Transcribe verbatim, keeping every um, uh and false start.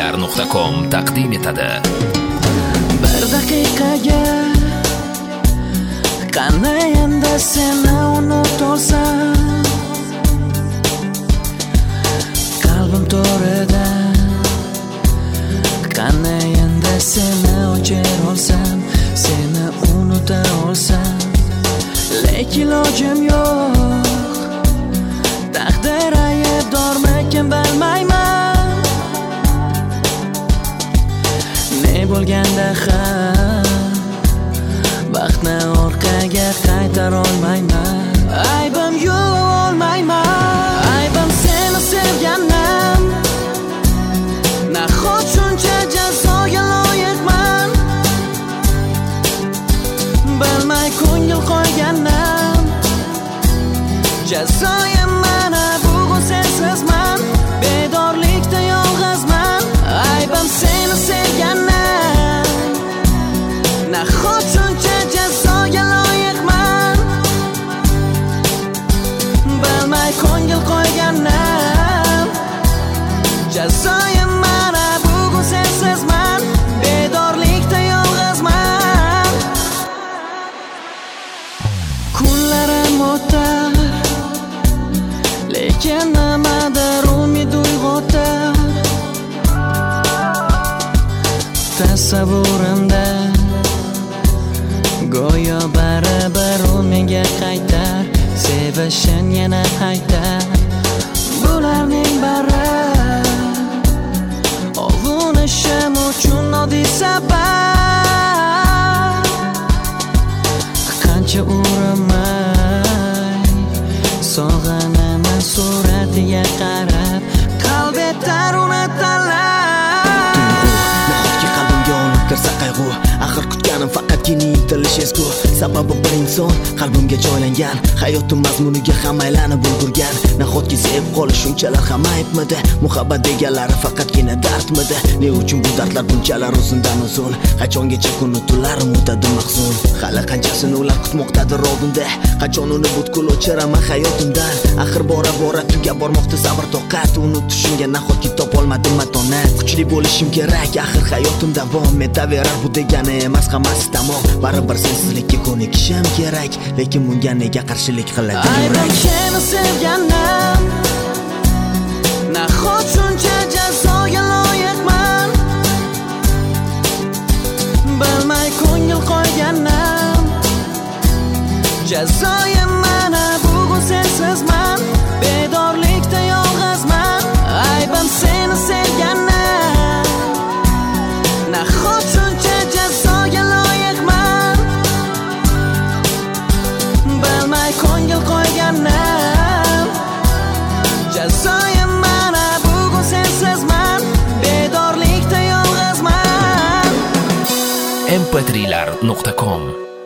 patrillar nuqta com taqdim etadi. Bir daqiqaga qani endi seni unutorsan, qalbim to'rida qani endi seni o'chira olsam, seni unuta olsam, lekin ilojim yo'q. Taqdir aybdormikin bilmayman, ne bo'lganda ham vaqtni orqaga qaytara olmayman. Aybim yo'q, olmayman. Aybim seni sevganim, nahot shuncha jazoga loyiqman. Bilmay ko'ngil qo'yganim, jazoyim mana bugun sensizman. Bedorlikda yolg'izman. Aybim seni sevganim, nahot shuncha jazoga loyiqman. Bilmay ko'ngil qo'yganim, jazoyim mana bugun sensizman. Bedorlikda yolg'izman. Kunlarim o'tar, lekin nimadir umid uyg'otar. Tasavvurimda go'yo baribir u menga qaytar, sevishim yana qaytar. Bularning bari ovunishim uchun oddiy sabab. Qancha urinmay sog'anaman suratiga qarab, qalb etar uni tanlab. Nahotki qalbimga olib kirsa qayg'u, axir kutganim faqatgina intilish ezgu. Sababi bir inson qalbimga joylangan, hayotim mazmuniga ham aylanib ulgurgan. Nahotki sevib qolish shunchalar ham aybmidi? Muhabbat deganlari faqatgina dardmidi? Ne uchun bu dardlar bunchalar uzundan uzun? Qachongacha kunu tunlarim o'tadi mahzun? Hali qanchasini ular kutmoqdadir oldinda? Qachon uni butkul o'chiraman hayotimdan? Axir bora bora tugab bormoqda sabr toqat. Unutishimga nahotki topolmadim matonat? Kuchli bo'lishim kerak, axir hayotim davom etaverar. Bu degani emas hammasi tamom. Baribir sensizlikka ko'nikishim kerak, lekin bunga nega qarshilik qiladi yurak? Aybim seni sevganim, nahot shuncha jazoga loyiqman. Bilmay ko'ngil qo'yganim, jazoyim mana bugun sensizman. Bedorlikda yolg'izman. Aybim seni sevganim, nahot shuncha jazoga loyiqman. Bilmay ko'ngil qo'yganim, jazoyim mana bugun sensizman. Bedorlikda yolg'izman. m patrillar nuqta com